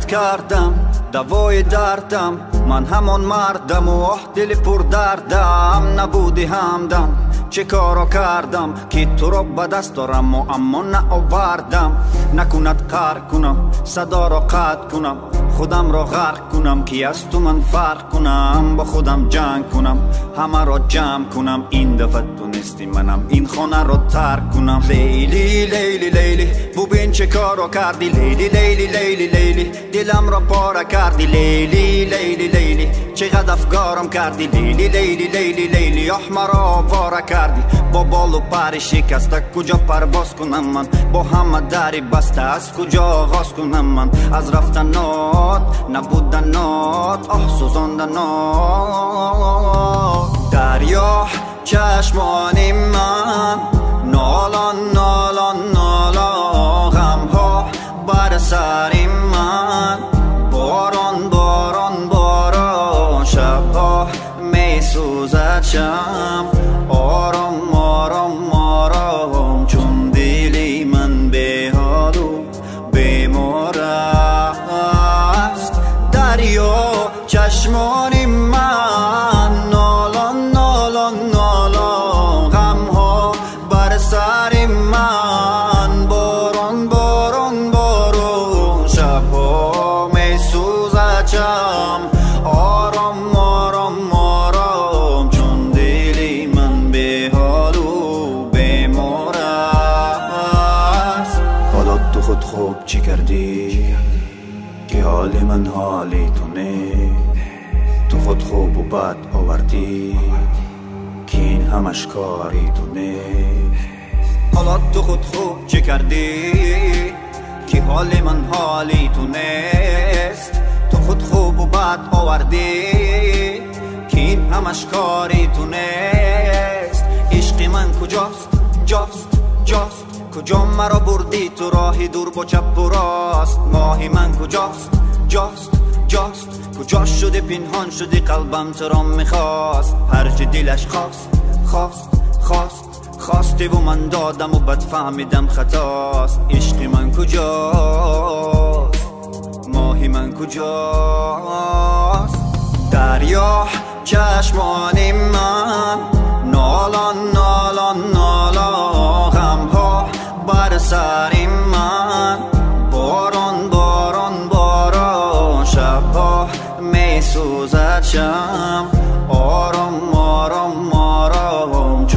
نکونت کردم دوای دردم، من همون مردم و دل پر دردم. نبودی همدم چه کارو کردم که تو رو به دست دارم و اما نآوردم. نکونت قهر کنم صدا رو قطع کنم، خودم رو غرق کنم که از تو من فرق کنم. با خودم جنگ کنم همه رو جمع کنم، این دفعه تو نیستی منم این خانه رو ترک کنم. لیلی لیلی لیلی ببین چه کارو کردی، لیلی لیلی لیلی لیلی دلم رو پاره کردی. لیلی لیلی لیلی چقدر افکارم کردی، لیلی لیلی لیلی لیلی احمر آواره کردی. با بال و پر شکسته کجا پرواز کنم من، با همه دری بسته از کجا آغاز کنم من. از رفتنات نبودنات آه سوزاندنات. دریا چشمان من نالان نالان نالان، غم ها بر سر من باران باران باران. شبها می سوزد شم آرام آرام آرام، چون دلی من به حال و بیمار است. دریا چشمان من نالان نالان نالان، غم ها بر سر من باران باران باران. شبها می سوزد شم آرام آرام آرام، چون دلی من به حال و بیمار است. حالا تو خود خوب چی کردی که حال من حالی تو نیست؟ تو خود خوب و بد آوردی که این همش کاری تو نیست. حالا تو خود خوب چه کردی که حال من حالی تو نیست؟ تو خود خوب و بد آوردی که این همش کاری تو نیست. عشق من کجاست جاست جاست، کجا مرا بردی تو راهی دور با چپ و راست. ماهی من کجاست جاست جاست، کجا شده پنهان شدی قلبم تو را میخواست. هر چه دلش خواست خواست خواست خواستی و من دادم و بد فهمیدم خطاست. عشق من کجاست ماهی من کجاست. دریا چشمان من نالان نالان نالان، غم ها بر سر من باران باران باران. شبها می سوزد شم آرام آرام آرام،